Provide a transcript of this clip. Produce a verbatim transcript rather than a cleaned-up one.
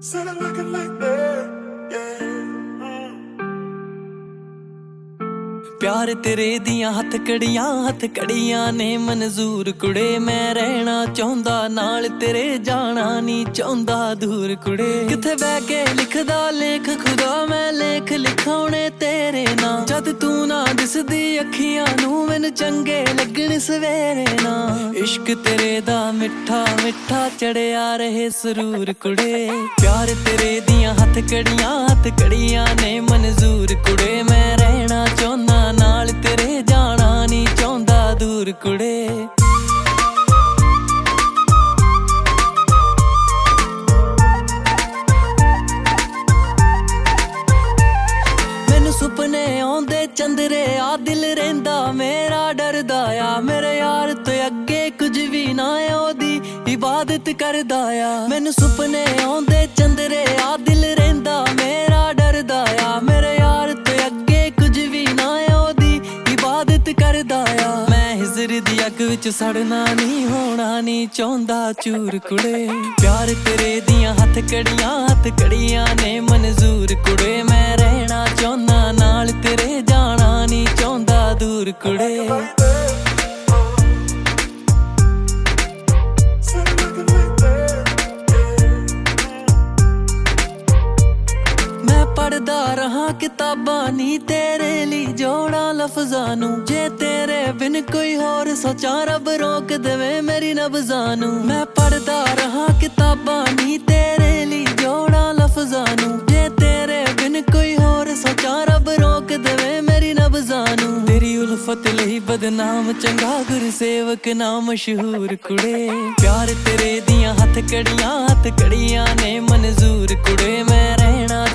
Said I like it like that, yeah. प्यार तेरे दियां हथ कड़ियां हथ कड़ियां ने मंजूर कुड़े मैं रहना चाहुंदा नाल तेरे जाना नहीं चाहुंदा दूर कुड़े किथे बह के लिखदा लेख खुदा मैं लेख लिखाउने तेरे ना जद तू ना दिसदी अखियां नू मैनू चंगे लगण सवेरे ना इश्क तेरे दा मिठा मिठा चढ़िया रहे सरूर कुड़े प्यार तेरे दियां हथ कड़ियां हथ कड़ियां ने मंजूर कुड़े मैं रहना चाहुंदा नाल तेरे जाना नहीं चाहुंदा दूर कुड़े मैनू सुपने आउंदे चंदरे आ दिल रहिंदा मेरा डरदा आ मेरे यार तो अगे कुछ भी ना ओदी इबादत करदा आ मैनू सुपने आउंदे चंदरे आ दिल रहिंदा मेरा डरदा आ मेरे यार तो अगे कुछ भी ना करदा आ मैं हिजर दी अग विच सड़ना नहीं होना नहीं चाहुंदा चूर कुड़े प्यार तेरे दियां हथ कड़ियां हथ कड़ियां ने मंजूर कुड़े मैं रहना चाहुंदा नाल तेरे जाना नहीं चाहुंदा दूर कुड़े पढ़दा रहा किताबां नी तेरे लिए जोड़ा लफ्ज़ां नू जे तेरे बिन कोई होर सोचा रब रोक देवे मेरी नब्ज़ां नू मैं पढ़दा रहा किताबां नी तेरे लिए जोड़ा लफ्ज़ां नू जे तेरे बिन कोई होर सोचा रब रोक देवे मेरी नब्ज़ां नू तेरी उल्फत लई बदनाम चंगा गुरसेवक ना मशहूर कुड़े प्यार तेरे दियां हथ कड़ियां हथ कड़ियां ने मंजूर कुड़े मैं रहना